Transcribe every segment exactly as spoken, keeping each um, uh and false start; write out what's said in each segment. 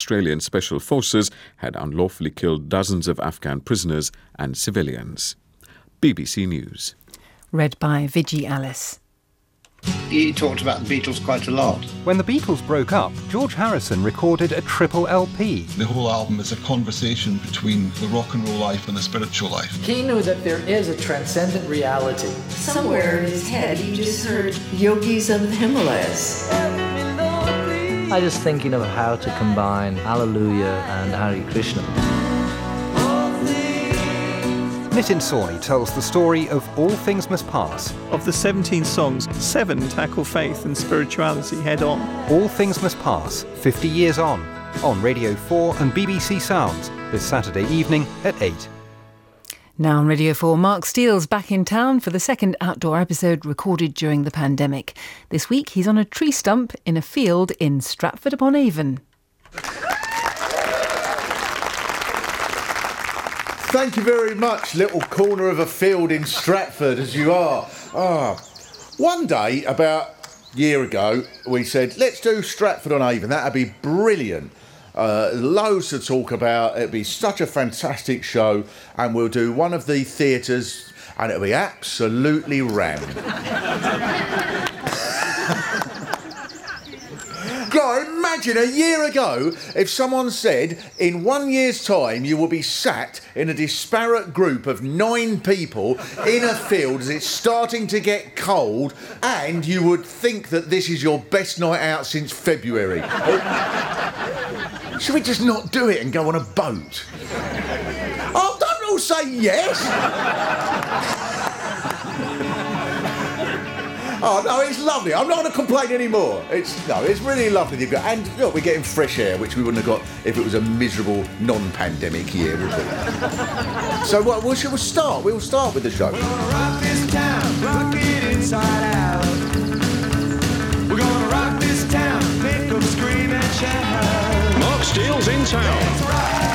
Australian Special Forces had unlawfully killed dozens of Afghan prisoners and civilians. B B C News. Read by Vigi Alice. He talked about the Beatles quite a lot. When the Beatles broke up, George Harrison recorded a triple L P. The whole album is a conversation between the rock and roll life and the spiritual life. He knew that there is a transcendent reality. Somewhere in his head, he just heard Yogis of the Himalayas. I was thinking of how to combine Hallelujah and Hare Krishna. Nitin Sawhney tells the story of All Things Must Pass. Of the seventeen songs, seven tackle faith and spirituality head on. All Things Must Pass, fifty years on, on Radio four and B B C Sounds, this Saturday evening at eight. Now on Radio four, Mark Steele's back in town for the second outdoor episode recorded during the pandemic. This week he's on a tree stump in a field in Stratford-upon-Avon. Thank you very much, little corner of a field in Stratford as you are. Ah, one day, about a year ago, we said, let's do Stratford-on-Avon. That'd be brilliant. Uh, loads to talk about. It'd be such a fantastic show, and we'll do one of the theatres, and it'll be absolutely rammed. God, imagine a year ago if someone said in one year's time you will be sat in a disparate group of nine people in a field as it's starting to get cold, and you would think that this is your best night out since February. Should we just not do it and go on a boat? Oh, don't all say yes! Oh, no, it's lovely. I'm not going to complain anymore. It's, no, it's really lovely. You've got, and look, we're getting fresh air, which we wouldn't have got if it was a miserable non-pandemic year, would we? So, what, well, shall we start? We'll start with the show. We're gonna rock this town, rock it inside out. We're gonna rock this town, make them scream and shout. Mark Steele's in town.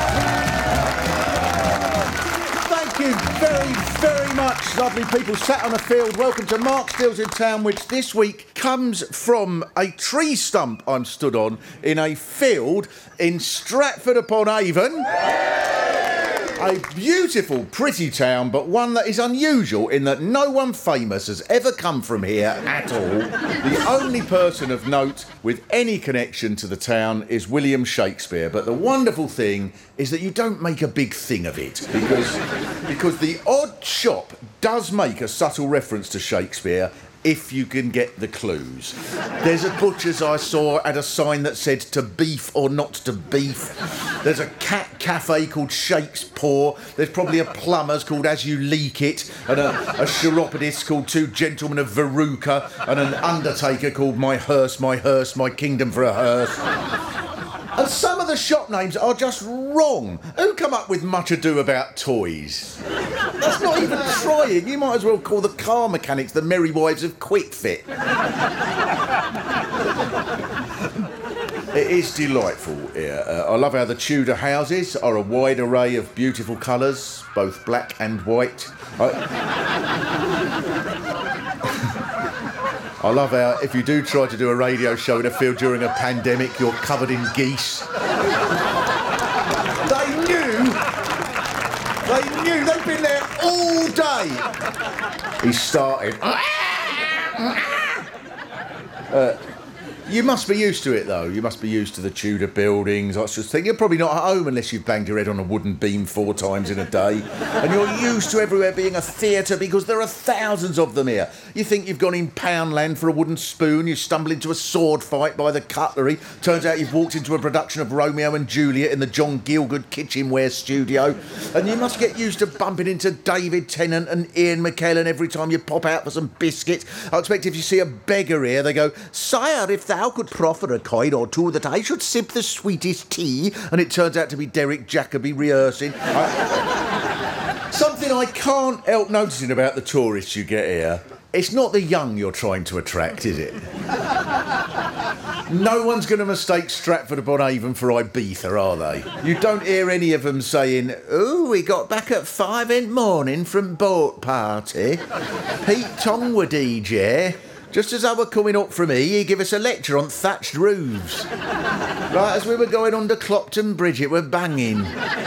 Thank you very, very much, lovely people sat on a field. Welcome to Mark Steele's in Town, which this week comes from a tree stump I'm stood on in a field in Stratford-upon-Avon. A beautiful, pretty town, but one that is unusual in that no one famous has ever come from here at all. The only person of note with any connection to the town is William Shakespeare, but the wonderful thing is that you don't make a big thing of it, because, because the odd shop does make a subtle reference to Shakespeare if you can get the clues. There's a butcher's I saw had a sign that said to beef or not to beef. There's a cat cafe called Shakes Paw. There's probably a plumber's called As You Leak It, and a, a chiropodist called Two Gentlemen of Veruca, and an undertaker called My Hearse, My Hearse, My Kingdom for a Hearse. And some of the shop names are just wrong. Who come up with Much Ado About Toys? That's not even trying. You might as well call the car mechanics the Merry Wives of Quick Fit. It is delightful here. Uh, I love how the Tudor houses are a wide array of beautiful colours, both black and white. I... I love how, if you do try to do a radio show in a field during a pandemic, you're covered in geese. They knew, they knew, they've been there all day. He started. Uh, you must be used to it, though. You must be used to the Tudor buildings, that sort of thing. You're probably not at home unless you've banged your head on a wooden beam four times in a day. And you're used to everywhere being a theatre because there are thousands of them here. You think you've gone in Poundland for a wooden spoon, you stumble into a sword fight by the cutlery. Turns out you've walked into a production of Romeo and Juliet in the John Gielgud kitchenware studio. And you must get used to bumping into David Tennant and Ian McKellen every time you pop out for some biscuits. I expect if you see a beggar here, they go, "Sire, if thou could proffer a coin or two that I should sip the sweetest tea," and it turns out to be Derek Jacobi rehearsing. I... Something I can't help noticing about the tourists you get here, it's not the young you're trying to attract, is it? No one's going to mistake Stratford-upon-Avon for Ibiza, are they? You don't hear any of them saying, "Oh, we got back at five in the morning from boat party. Pete Tong were D J. Just as I were coming up from here, he gave us a lecture on thatched roofs. Right as we were going under Clopton Bridge, it were banging.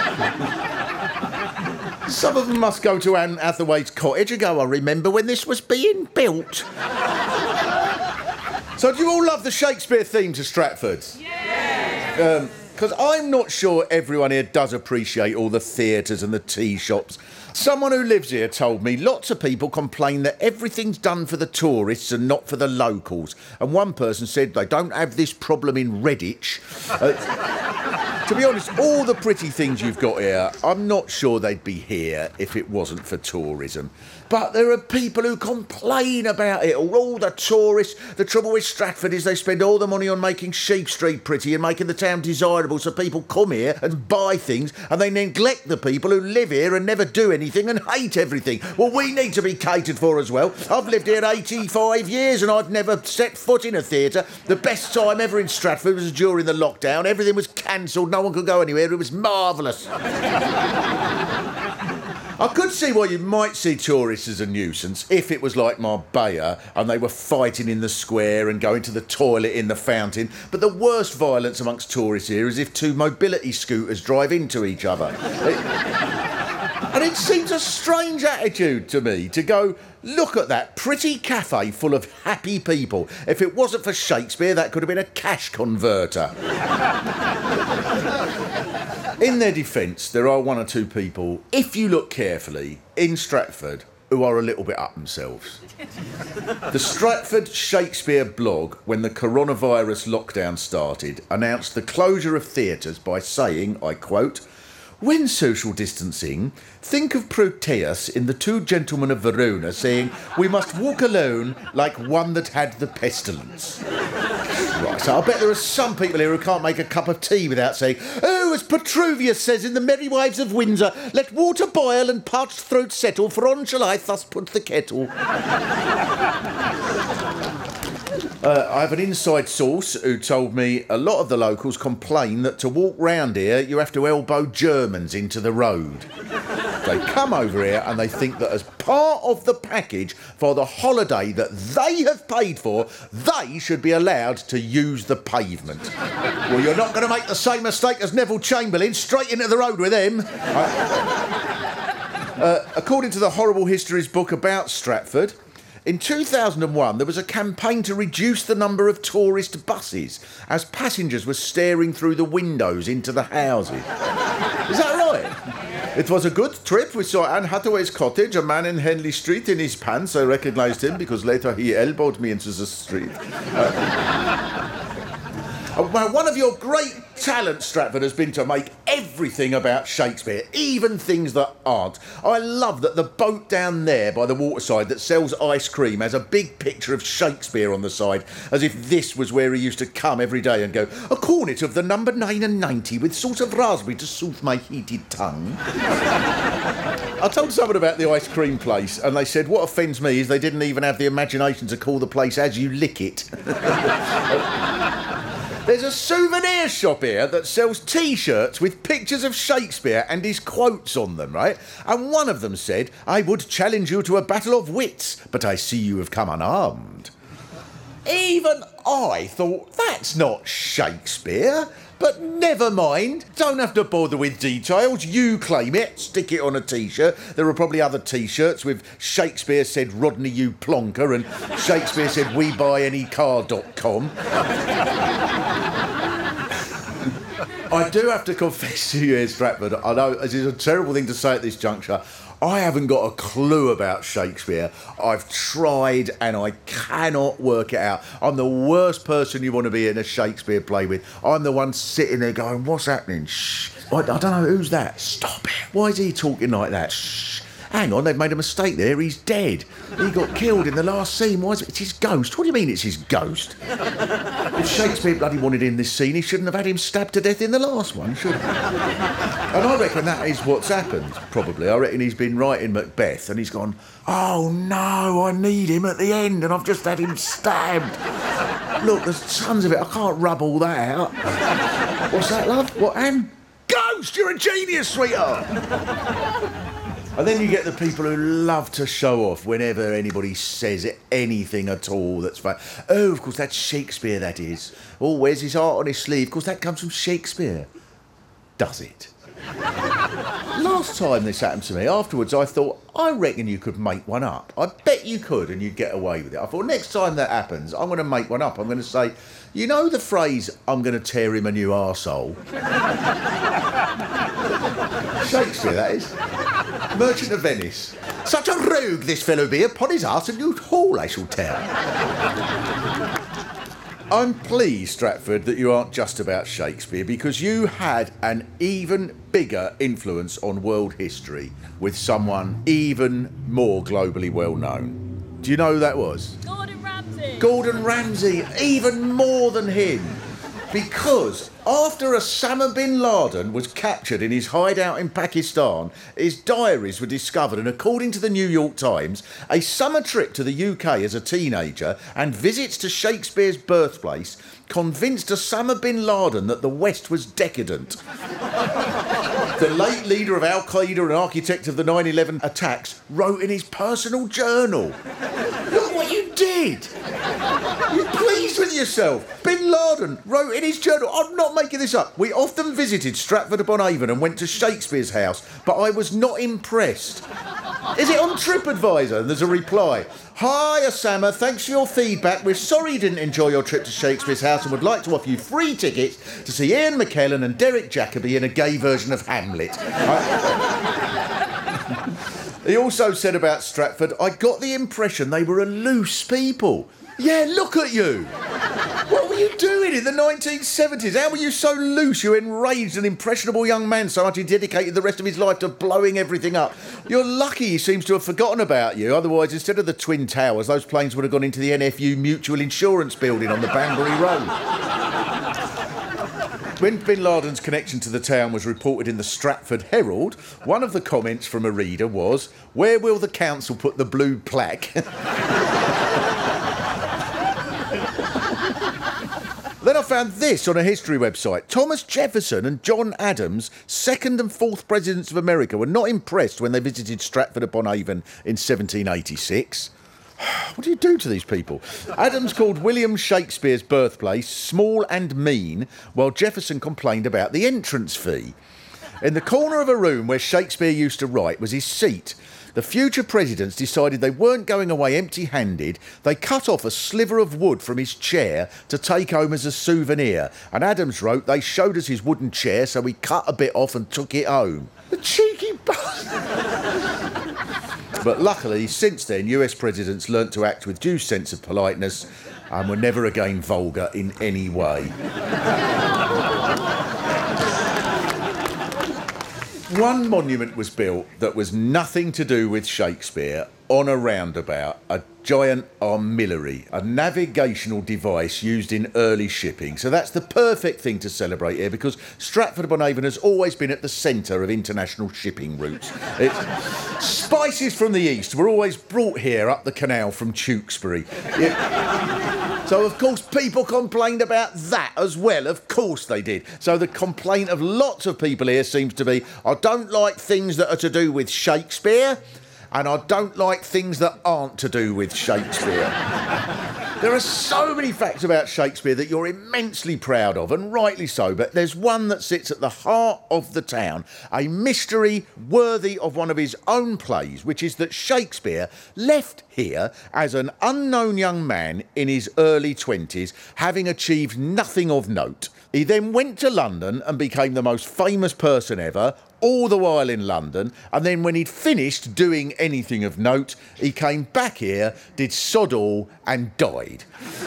Some of them must go to Anne Hathaway's cottage and go, I remember when this was being built. So do you all love the Shakespeare theme to Stratford? Yeah! Because um, I'm not sure everyone here does appreciate all the theatres and the tea shops. Someone who lives here told me lots of people complain that everything's done for the tourists and not for the locals. And one person said they don't have this problem in Redditch. Uh, to be honest, all the pretty things you've got here, I'm not sure they'd be here if it wasn't for tourism. But there are people who complain about it, or all the tourists. The trouble with Stratford is they spend all the money on making Sheep Street pretty and making the town desirable so people come here and buy things, and they neglect the people who live here and never do anything and hate everything. Well, we need to be catered for as well. I've lived here eighty-five years and I've never set foot in a theatre. The best time ever in Stratford was during the lockdown. Everything was cancelled, no one could go anywhere. It was marvellous. I could see why you might see tourists as a nuisance if it was like Marbella and they were fighting in the square and going to the toilet in the fountain, but the worst violence amongst tourists here is if two mobility scooters drive into each other. It, and it seems a strange attitude to me to go, look at that pretty cafe full of happy people. If it wasn't for Shakespeare, that could have been a cash converter. In their defence, there are one or two people, if you look carefully, in Stratford, who are a little bit up themselves. The Stratford Shakespeare blog, when the coronavirus lockdown started, announced the closure of theatres by saying, I quote, when social distancing, think of Proteus in The Two Gentlemen of Verona saying, we must walk alone like one that had the pestilence. Right, so I bet there are some people here who can't make a cup of tea without saying, oh, as Petruvius says in the Merry Wives of Windsor, let water boil and parched throat settle, for on shall I thus put the kettle. Uh, I have an inside source who told me a lot of the locals complain that to walk round here you have to elbow Germans into the road. They come over here and they think that as part of the package for the holiday that they have paid for, they should be allowed to use the pavement. Well, you're not going to make the same mistake as Neville Chamberlain, straight into the road with him. Uh, uh, according to the Horrible Histories book about Stratford, in two thousand one, there was a campaign to reduce the number of tourist buses as passengers were staring through the windows into the houses. Is that right? It was a good trip. We saw Anne Hathaway's cottage, a man in Henley Street in his pants. I recognised him because later he elbowed me into the street. Uh, Well, one of your great talents, Stratford, has been to make everything about Shakespeare, even things that aren't. I love that the boat down there by the waterside that sells ice cream has a big picture of Shakespeare on the side, as if this was where he used to come every day and go, a cornet of the number nine and ninety with sort of raspberry to soothe my heated tongue. I told someone about the ice cream place, and they said, what offends me is they didn't even have the imagination to call the place As You Lick It. There's a souvenir shop here that sells T-shirts with pictures of Shakespeare and his quotes on them, right? And one of them said, I would challenge you to a battle of wits, but I see you have come unarmed. Even I thought, that's not Shakespeare. But never mind, don't have to bother with details. You claim it, stick it on a T-shirt. There are probably other T-shirts with Shakespeare said Rodney you plonker and Shakespeare said we buy any car dot com. I do have to confess to you here, Stratford, I know this is a terrible thing to say at this juncture, I haven't got a clue about Shakespeare. I've tried and I cannot work it out. I'm the worst person you want to be in a Shakespeare play with. I'm the one sitting there going, what's happening? Shh. I, I don't know, who's that? Stop it. Why is he talking like that? Shh. Hang on, they've made a mistake there. He's dead. He got killed in the last scene. Why is it? It's his ghost. What do you mean it's his ghost? If Shakespeare bloody wanted in this scene, he shouldn't have had him stabbed to death in the last one, should he? And I reckon that is what's happened, probably. I reckon he's been writing Macbeth and he's gone, oh no, I need him at the end and I've just had him stabbed. Look, there's tons of it. I can't rub all that out. What's that, love? What, Anne? Ghost! You're a genius, sweetheart! And then you get the people who love to show off whenever anybody says anything at all that's fun. Oh, of course, that's Shakespeare, that is. Oh, where's his heart on his sleeve? Of course, that comes from Shakespeare. Does it? Last time this happened to me, afterwards I thought, I reckon you could make one up. I bet you could and you'd get away with it. I thought, next time that happens, I'm going to make one up. I'm going to say, you know the phrase, I'm going to tear him a new arsehole? Shakespeare, that is. Merchant of Venice. Such a rogue this fellow be, upon his arse a new hole I shall tear. I'm pleased, Stratford, that you aren't just about Shakespeare, because you had an even bigger influence on world history with someone even more globally well known. Do you know who that was? Gordon Ramsay. Gordon Ramsay, even more tthan him. Because after Osama bin Laden was captured in his hideout in Pakistan, his diaries were discovered, and according to the New York Times, a summer trip to the U K as a teenager and visits to Shakespeare's birthplace convinced Osama bin Laden that the West was decadent. The late leader of Al-Qaeda and architect of the nine eleven attacks wrote in his personal journal. Look what you did! You're pleased with yourself. Bin Laden wrote in his journal, I'm not making this up. We often visited Stratford-upon-Avon and went to Shakespeare's house, but I was not impressed. Is it on TripAdvisor? And there's a reply. Hi, Osama, thanks for your feedback. We're sorry you didn't enjoy your trip to Shakespeare's house and would like to offer you free tickets to see Ian McKellen and Derek Jacobi in a gay version of Hamlet. He also said about Stratford, I got the impression they were a loose people. Yeah, look at you. What were you doing in the nineteen seventies? How were you so loose? You enraged an impressionable young man so much he dedicated the rest of his life to blowing everything up. You're lucky he seems to have forgotten about you. Otherwise, instead of the Twin Towers, those planes would have gone into the N F U Mutual Insurance building on the Banbury Road. When bin Laden's connection to the town was reported in the Stratford Herald, one of the comments from a reader was, where will the council put the blue plaque? Then I found this on a history website. Thomas Jefferson and John Adams, second and fourth presidents of America, were not impressed when they visited Stratford-upon-Avon in seventeen eighty-six. What do you do to these people? Adams called William Shakespeare's birthplace small and mean, while Jefferson complained about the entrance fee. In the corner of a room where Shakespeare used to write was his seat. The future presidents decided they weren't going away empty-handed. They cut off a sliver of wood from his chair to take home as a souvenir. And Adams wrote, they showed us his wooden chair, so we cut a bit off and took it home. The cheeky bastard! But luckily, since then, U S presidents learnt to act with due sense of politeness and were never again vulgar in any way. One monument was built that was nothing to do with Shakespeare on a roundabout, a giant armillary, a navigational device used in early shipping. So that's the perfect thing to celebrate here, because Stratford-upon-Avon has always been at the centre of international shipping routes. It, spices from the east were always brought here up the canal from Tewkesbury. It, So, of course, people complained about that as well. Of course they did. So the complaint of lots of people here seems to be, I don't like things that are to do with Shakespeare, and I don't like things that aren't to do with Shakespeare. There are so many facts about Shakespeare that you're immensely proud of, and rightly so, but there's one that sits at the heart of the town, a mystery worthy of one of his own plays, which is that Shakespeare left here as an unknown young man in his early twenties, having achieved nothing of note. He then went to London and became the most famous person ever, all the while in London, and then when he'd finished doing anything of note, he came back here, did sod all, and died.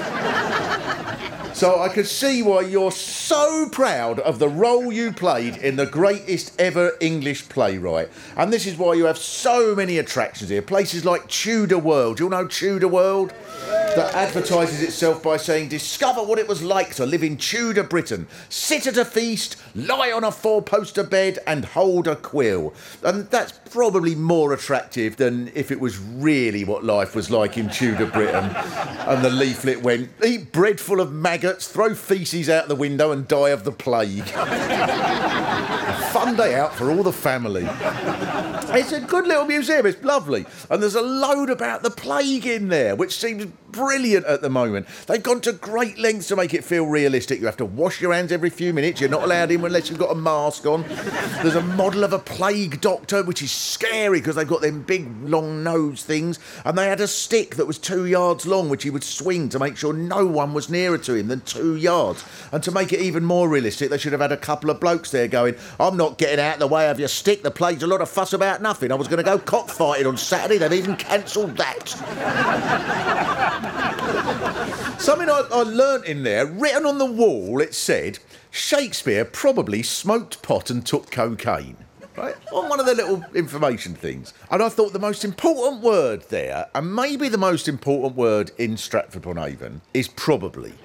So I could see why you're so proud of the role you played in the greatest ever English playwright. And this is why you have so many attractions here. Places like Tudor World. You'll know Tudor World? That advertises itself by saying, discover what it was like to live in Tudor Britain. Sit at a feast, lie on a four-poster bed and hold a quill. And that's probably more attractive than if it was really what life was like in Tudor Britain. And the leaflet went, eat bread full of maggots, throw faeces out the window and die of the plague. Fun day out for all the family. It's a good little museum, it's lovely. And there's a load about the plague in there, which seems brilliant at the moment. They've gone to great lengths to make it feel realistic. You have to wash your hands every few minutes. You're not allowed in unless you've got a mask on. There's a model of a plague doctor, which is scary because they've got them big, long nose things. And they had a stick that was two yards long, which he would swing to make sure no one was nearer to him than two yards. And to make it even more realistic, they should have had a couple of blokes there going, I'm not getting out of the way of your stick. The plague's a lot of fuss about nothing. I was going to go cockfighting on Saturday. They've even cancelled that. Something I, I learnt in there, written on the wall, it said, Shakespeare probably smoked pot and took cocaine. Right? On one of the little information things. And I thought the most important word there, and maybe the most important word in Stratford-upon-Avon, is probably.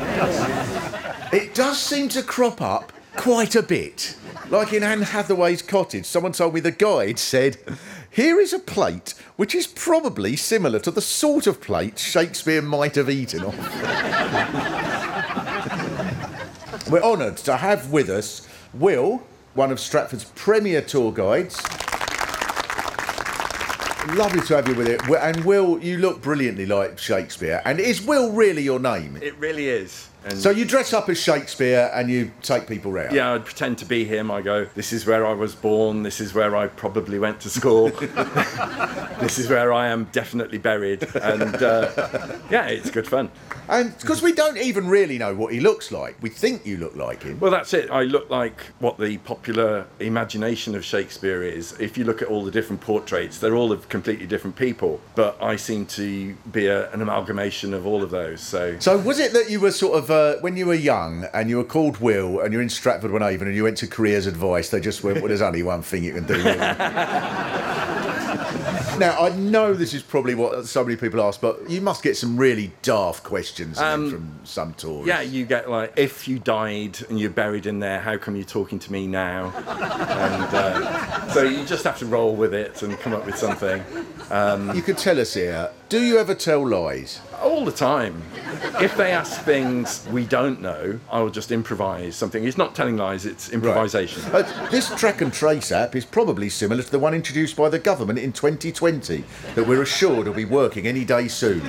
It does seem to crop up quite a bit. Like in Anne Hathaway's cottage, someone told me the guide said, here is a plate which is probably similar to the sort of plate Shakespeare might have eaten off. We're honoured to have with us Will, one of Stratford's premier tour guides. Lovely to have you with it. And Will, you look brilliantly like Shakespeare. And is Will really your name? It really is. And so you dress up as Shakespeare and you take people round? Yeah, I'd pretend to be him. I go, this is where I was born, this is where I probably went to school, this is where I am definitely buried. And uh, yeah, it's good fun. And because we don't even really know what he looks like. We think you look like him. Well, that's it. I look like what the popular imagination of Shakespeare is. If you look at all the different portraits, they're all of completely different people. But I seem to be a, an amalgamation of all of those. So, so was it that you were sort of, uh, when you were young and you were called Will and you're in Stratford-upon-Avon and you went to Careers Advice, they just went, well, there's only one thing you can do. Now, I know this is probably what so many people ask, but you must get some really daft questions um, from some tours. Yeah, you get like, if you died and you're buried in there, how come you're talking to me now? And uh, so you just have to roll with it and come up with something. Um, you could tell us here, do you ever tell lies? All the time. If they ask things we don't know, I will just improvise something. It's not telling lies, it's improvisation. Right. Uh, this track and trace app is probably similar to the one introduced by the government in twenty twenty that we're assured will be working any day soon.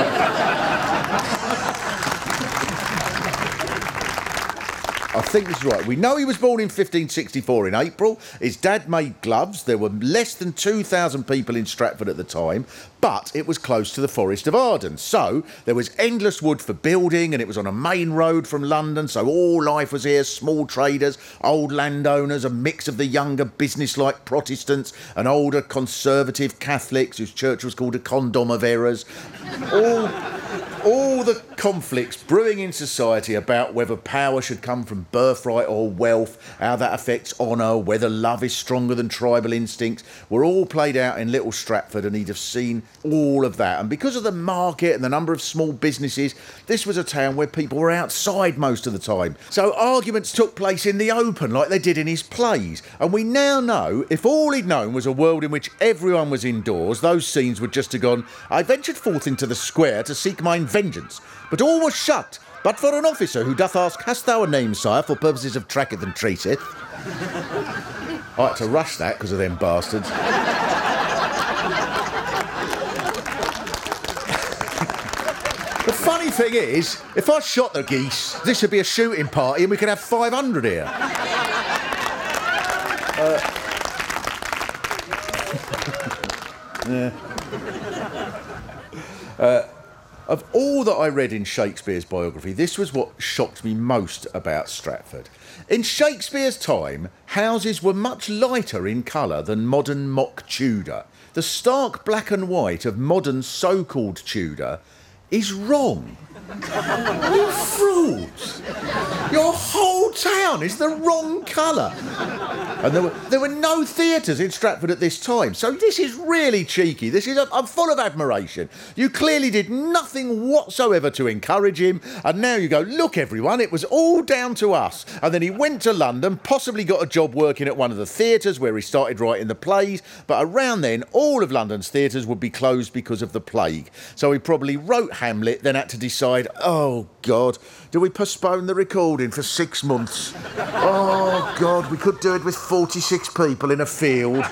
I think this is right. We know he was born in fifteen sixty-four in April. His dad made gloves. There were less than two thousand people in Stratford at the time, but it was close to the Forest of Arden. So there was endless wood for building, and it was on a main road from London, so all life was here. Small traders, old landowners, a mix of the younger business-like Protestants and older conservative Catholics, whose church was called a condom of errors. All... All the conflicts brewing in society about whether power should come from birthright or wealth, how that affects honour, whether love is stronger than tribal instincts, were all played out in Little Stratford, and he'd have seen all of that. And because of the market and the number of small businesses, this was a town where people were outside most of the time. So arguments took place in the open like they did in his plays. And we now know if all he'd known was a world in which everyone was indoors, those scenes would just have gone, I ventured forth into the square to seek mine vengeance, but all was shut, but for an officer who doth ask, hast thou a name, sire, for purposes of tracketh and treateth? I had to rush that because of them bastards. The funny thing is, if I shot the geese, this would be a shooting party and we could have five hundred here. Uh, yeah. Uh, Of all that I read in Shakespeare's biography, this was what shocked me most about Stratford. In Shakespeare's time, houses were much lighter in colour than modern mock Tudor. The stark black and white of modern so-called Tudor is wrong. You frauds! Your whole town is the wrong colour. And there were, there were no theatres in Stratford at this time, so this is really cheeky. This is a, I'm full of admiration. You clearly did nothing whatsoever to encourage him, and now you go, look everyone, it was all down to us. And then he went to London, possibly got a job working at one of the theatres where he started writing the plays, but around then all of London's theatres would be closed because of the plague. So he probably wrote Hamlet, then had to decide died. Oh, God. Do we postpone the recording for six months? Oh, God, we could do it with forty-six people in a field.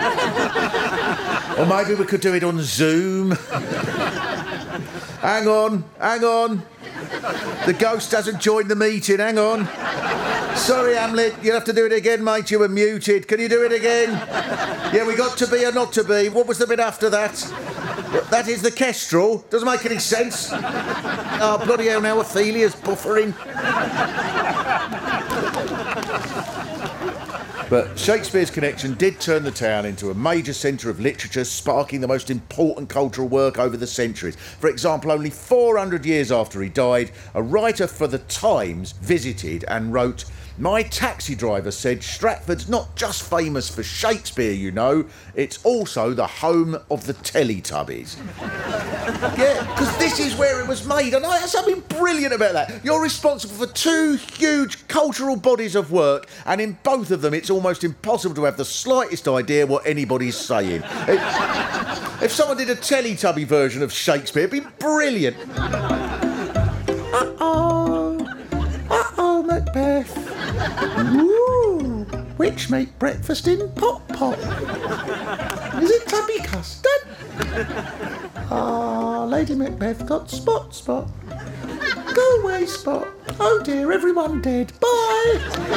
Or maybe we could do it on Zoom. Hang on, hang on. The ghost hasn't joined the meeting, hang on. Sorry, Hamlet, you'll have to do it again, mate. You were muted. Can you do it again? Yeah, we got to be or not to be. What was the bit after that? That is the kestrel. Doesn't make any sense. Oh, bloody hell, now Ophelia's buffering. But Shakespeare's Connection did turn the town into a major centre of literature, sparking the most important cultural work over the centuries. For example, only four hundred years after he died, a writer for The Times visited and wrote, "My taxi driver said Stratford's not just famous for Shakespeare, you know, it's also the home of the Teletubbies." Yeah, because this is where it was made, and there's something brilliant about that. You're responsible for two huge cultural bodies of work, and in both of them it's almost impossible to have the slightest idea what anybody's saying. It, if someone did a Teletubby version of Shakespeare, it'd be brilliant. Uh-oh, uh-oh, Macbeth. Ooh, which make breakfast in pot pot. Is it tubby custard? Ah, Lady Macbeth got spot spot. Go away, Spot. Oh dear, everyone dead. Bye.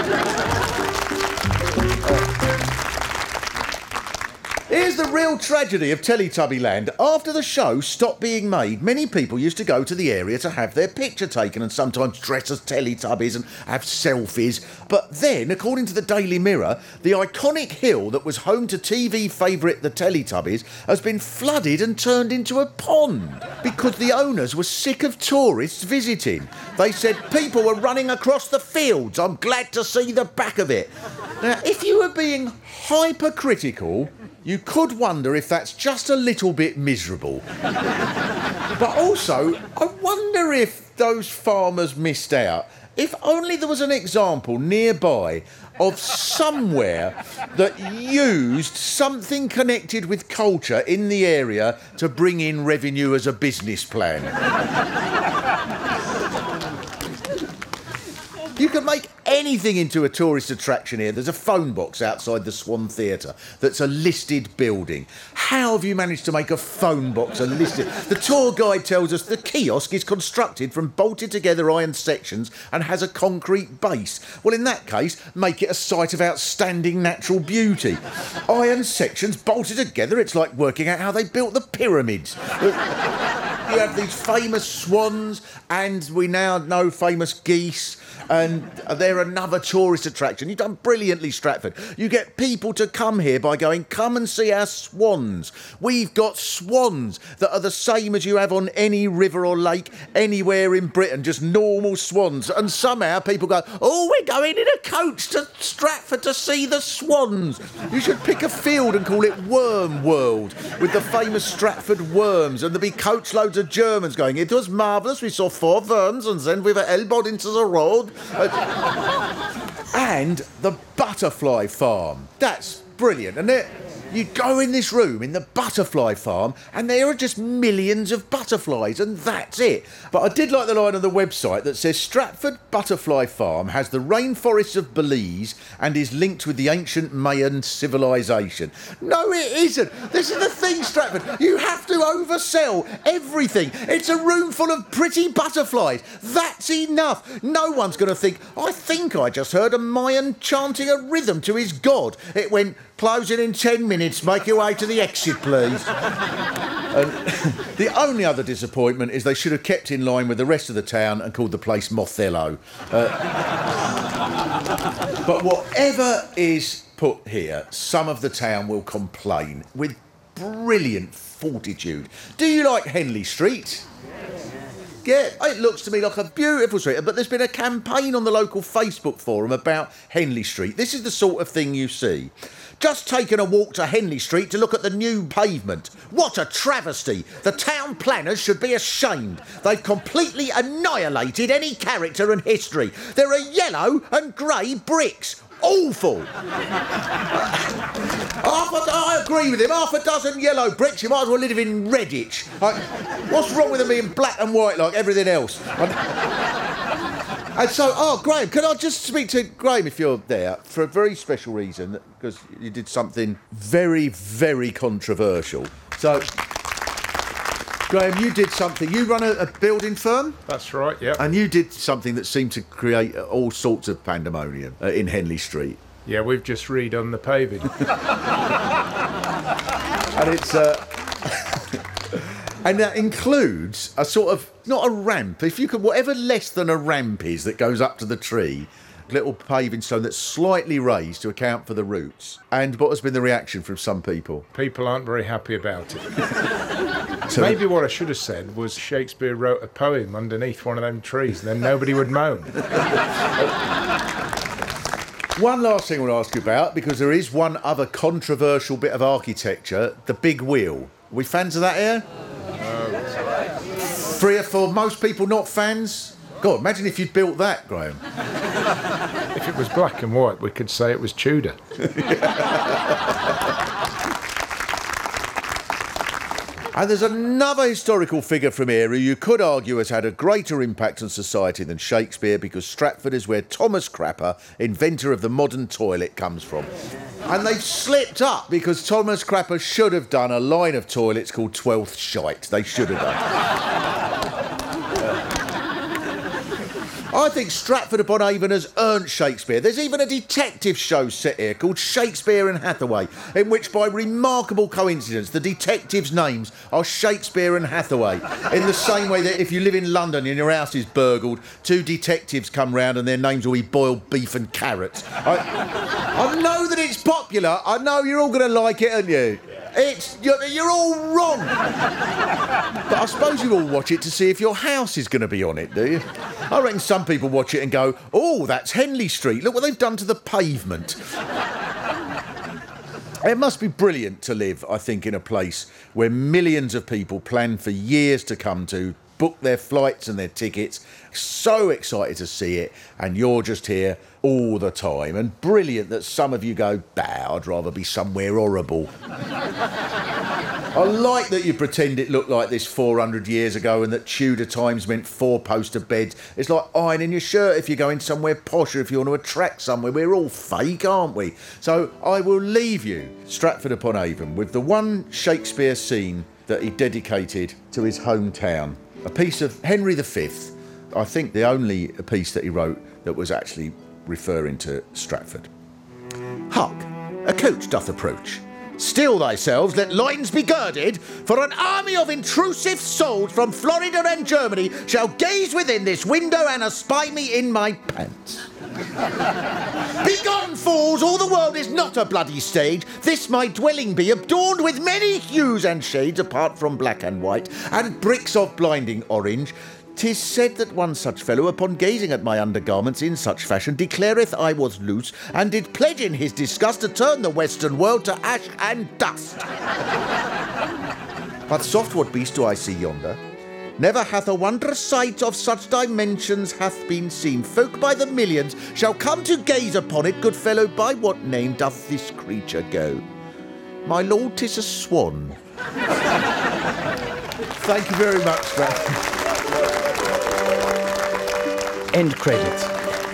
Here's the real tragedy of Teletubbyland. After the show stopped being made, many people used to go to the area to have their picture taken and sometimes dress as Teletubbies and have selfies. But then, according to the Daily Mirror, the iconic hill that was home to T V favourite The Teletubbies has been flooded and turned into a pond because the owners were sick of tourists visiting. They said people were running across the fields. I'm glad to see the back of it. Now, if you were being hypercritical, you could wonder if that's just a little bit miserable. But also, I wonder if those farmers missed out. If only there was an example nearby of somewhere that used something connected with culture in the area to bring in revenue as a business plan. You can make anything into a tourist attraction here. There's a phone box outside the Swan Theatre that's a listed building. How have you managed to make a phone box a listed... The tour guide tells us the kiosk is constructed from bolted together iron sections and has a concrete base. Well, in that case, make it a site of outstanding natural beauty. Iron sections bolted together, it's like working out how they built the pyramids. You have these famous swans, and we now know famous geese, and they're another tourist attraction. You've done brilliantly, Stratford. You get people to come here by going, come and see our swans. We've got swans that are the same as you have on any river or lake anywhere in Britain, just normal swans. And somehow people go, oh, we're going in a coach to Stratford to see the swans. You should pick a field and call it Worm World, with the famous Stratford worms, and there'll be coach loads of Germans going, it was marvellous, we saw four worms and then we were elbowed into the road. Uh, and the butterfly farm. That's brilliant. And there, you go in this room in the butterfly farm and there are just millions of butterflies and that's it. But I did like the line on the website that says Stratford Butterfly Farm has the rainforests of Belize and is linked with the ancient Mayan civilization. No, it isn't. This is the thing, Stratford. You have to oversell everything. It's a room full of pretty butterflies. That's enough. No one's going to think, I think I just heard a Mayan chanting a rhythm to his god. It went, closing in ten minutes, make your way to the exit, please. And the only other disappointment is they should have kept in line with the rest of the town and called the place Mothello. Uh, but whatever is put here, some of the town will complain with brilliant fortitude. Do you like Henley Street? Yeah, it looks to me like a beautiful street, but there's been a campaign on the local Facebook forum about Henley Street. This is the sort of thing you see. Just taken a walk to Henley Street to look at the new pavement. What a travesty! The town planners should be ashamed. They've completely annihilated any character and history. There are yellow and grey bricks. Awful! Oh, but I agree with him. Half a dozen yellow bricks, you might as well live in Redditch. Like, what's wrong with them being black and white like everything else? And, and so, oh, Graham, can I just speak to Graham if you're there for a very special reason, because you did something very, very controversial. So, Graham, you did something. You run a, a building firm? That's right, yeah. And you did something that seemed to create all sorts of pandemonium uh, in Henley Street. Yeah, we've just redone the paving. And it's... Uh, and that includes a sort of, not a ramp, if you could, whatever less than a ramp is that goes up to the tree, little paving stone that's slightly raised to account for the roots. And what has been the reaction from some people? People aren't very happy about it. So maybe what I should have said was Shakespeare wrote a poem underneath one of them trees, and then nobody would moan. One last thing I want to ask you about, because there is one other controversial bit of architecture, the big wheel. Are we fans of that here? No. Three or four, most people not fans? God, imagine if you'd built that, Graham. If it was black and white, we could say it was Tudor. And there's another historical figure from here who you could argue has had a greater impact on society than Shakespeare, because Stratford is where Thomas Crapper, inventor of the modern toilet, comes from. And they've slipped up because Thomas Crapper should have done a line of toilets called Twelfth Shite. They should have done. I think Stratford-upon-Avon has earned Shakespeare. There's even a detective show set here called Shakespeare and Hathaway, in which, by remarkable coincidence, the detectives' names are Shakespeare and Hathaway. In the same way that if you live in London and your house is burgled, two detectives come round and their names will be boiled beef and carrots. I, I know that it's popular. I know you're all going to like it, aren't you? It's you're, you're all wrong. But I suppose you all watch it to see if your house is going to be on it, do you? I reckon some people watch it and go, oh, that's Henley Street. Look what they've done to the pavement. It must be brilliant to live, I think, in a place where millions of people plan for years to come to, book their flights and their tickets, so excited to see it, and you're just here all the time. And brilliant that some of you go, bah, I'd rather be somewhere horrible. I like that you pretend it looked like this four hundred years ago and that Tudor times meant four-poster beds. It's like ironing your shirt if you're going somewhere posh or if you want to attract somewhere. We're all fake, aren't we? So I will leave you, Stratford-upon-Avon, with the one Shakespeare scene that he dedicated to his hometown. A piece of Henry the Fifth, I think the only piece that he wrote that was actually referring to Stratford. Hark, a coach doth approach. Still thyselves, let loins be girded, for an army of intrusive souls from Florida and Germany shall gaze within this window and espy me in my pants. Begone, fools, all the world is not a bloody stage. This my dwelling be, adorned with many hues and shades, apart from black and white, and bricks of blinding orange. 'Tis said that one such fellow, upon gazing at my undergarments in such fashion, declareth I was loose, and did pledge in his disgust to turn the western world to ash and dust. But soft, what beast do I see yonder? Never hath a wondrous sight of such dimensions hath been seen. Folk by the millions shall come to gaze upon it. Good fellow, by what name doth this creature go? My lord, 'tis a swan. Thank you very much, man. End credits.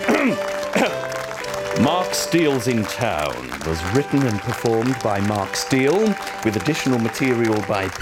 Mark Steele's in Town was written and performed by Mark Steele, with additional material by